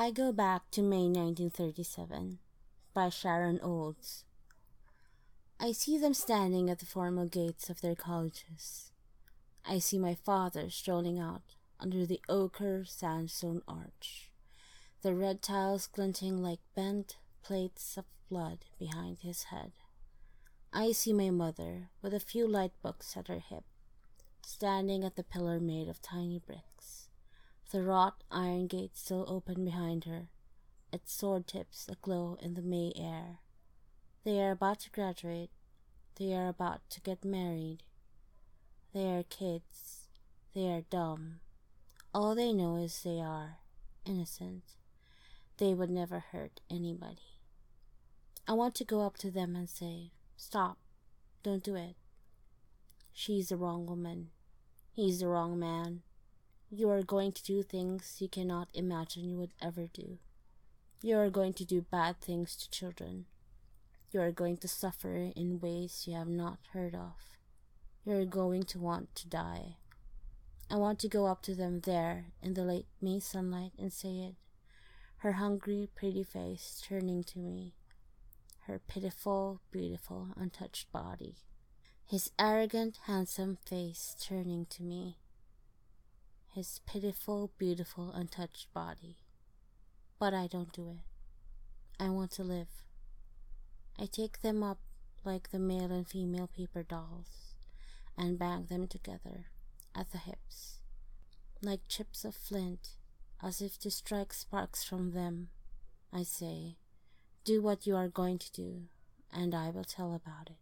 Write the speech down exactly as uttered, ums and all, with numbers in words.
I go back to May nineteen thirty-seven by Sharon Olds. I see them standing at the formal gates of their colleges. I see my father strolling out under the ochre sandstone arch, the red tiles glinting like bent plates of blood behind his head. I see my mother, with a few light books at her hip, standing at the pillar made of tiny bricks, the wrought iron gate still open behind her, its sword tips aglow in the May air. They are about to graduate. They are about to get married. They are kids. They are dumb. All they know is they are innocent. They would never hurt anybody. I want to go up to them and say, "Stop. Don't do it. She's the wrong woman. He's the wrong man. You are going to do things you cannot imagine you would ever do. You are going to do bad things to children. You are going to suffer in ways you have not heard of. You are going to want to die." I want to go up to them there in the late May sunlight and say it, her hungry, pretty face turning to me, her pitiful, beautiful, untouched body, his arrogant, handsome face turning to me, his pitiful, beautiful, untouched body. But I don't do it. I want to live. I take them up like the male and female paper dolls and bang them together at the hips, like chips of flint, as if to strike sparks from them. I say, "Do what you are going to do, and I will tell about it."